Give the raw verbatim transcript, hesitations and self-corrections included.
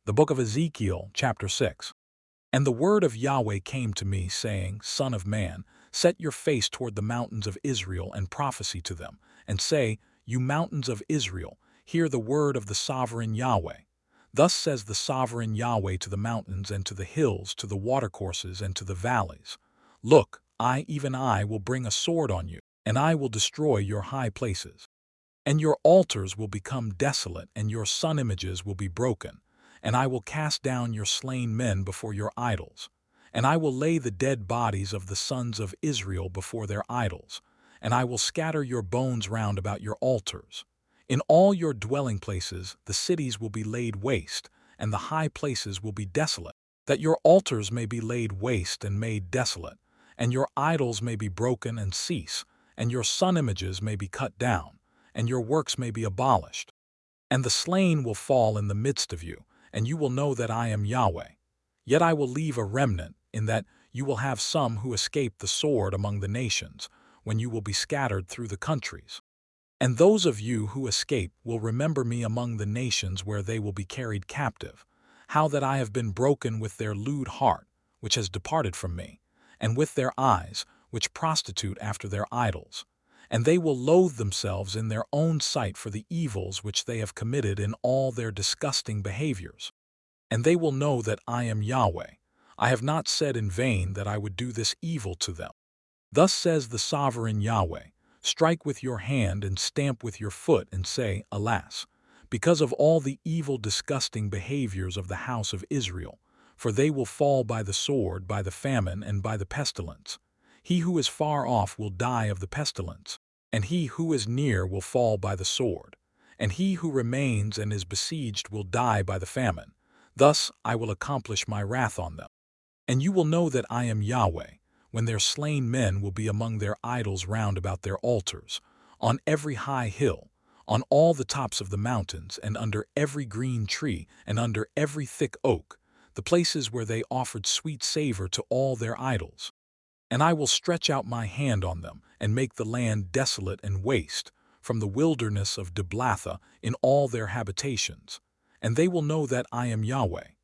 The book of Ezekiel, chapter six. And the word of Yahweh came to me, saying, Son of man, set your face toward the mountains of Israel and prophesy to them, and say, You mountains of Israel, hear the word of the sovereign Yahweh. Thus says the sovereign Yahweh to the mountains and to the hills, to the watercourses and to the valleys. Look, I, even I, will bring a sword on you, and I will destroy your high places. And your altars will become desolate, and your sun images will be broken. And I will cast down your slain men before your idols. And I will lay the dead bodies of the sons of Israel before their idols. And I will scatter your bones round about your altars. In all your dwelling places the cities will be laid waste, and the high places will be desolate, that your altars may be laid waste and made desolate, and your idols may be broken and cease, and your sun images may be cut down, and your works may be abolished. And the slain will fall in the midst of you, and you will know that I am Yahweh. Yet I will leave a remnant, in that you will have some who escape the sword among the nations, when you will be scattered through the countries. And those of you who escape will remember me among the nations where they will be carried captive, how that I have been broken with their lewd heart, which has departed from me, and with their eyes, which prostitute after their idols. And they will loathe themselves in their own sight for the evils which they have committed in all their disgusting behaviors. And they will know that I am Yahweh. I have not said in vain that I would do this evil to them. Thus says the sovereign Yahweh, Strike with your hand and stamp with your foot and say, Alas, because of all the evil disgusting behaviors of the house of Israel, for they will fall by the sword, by the famine, and by the pestilence. He who is far off will die of the pestilence, and he who is near will fall by the sword, and he who remains and is besieged will die by the famine. Thus I will accomplish my wrath on them. And you will know that I am Yahweh, when their slain men will be among their idols round about their altars, on every high hill, on all the tops of the mountains, and under every green tree, and under every thick oak, the places where they offered sweet savor to all their idols. And I will stretch out my hand on them, and make the land desolate and waste, from the wilderness of Diblatha in all their habitations. And they will know that I am Yahweh.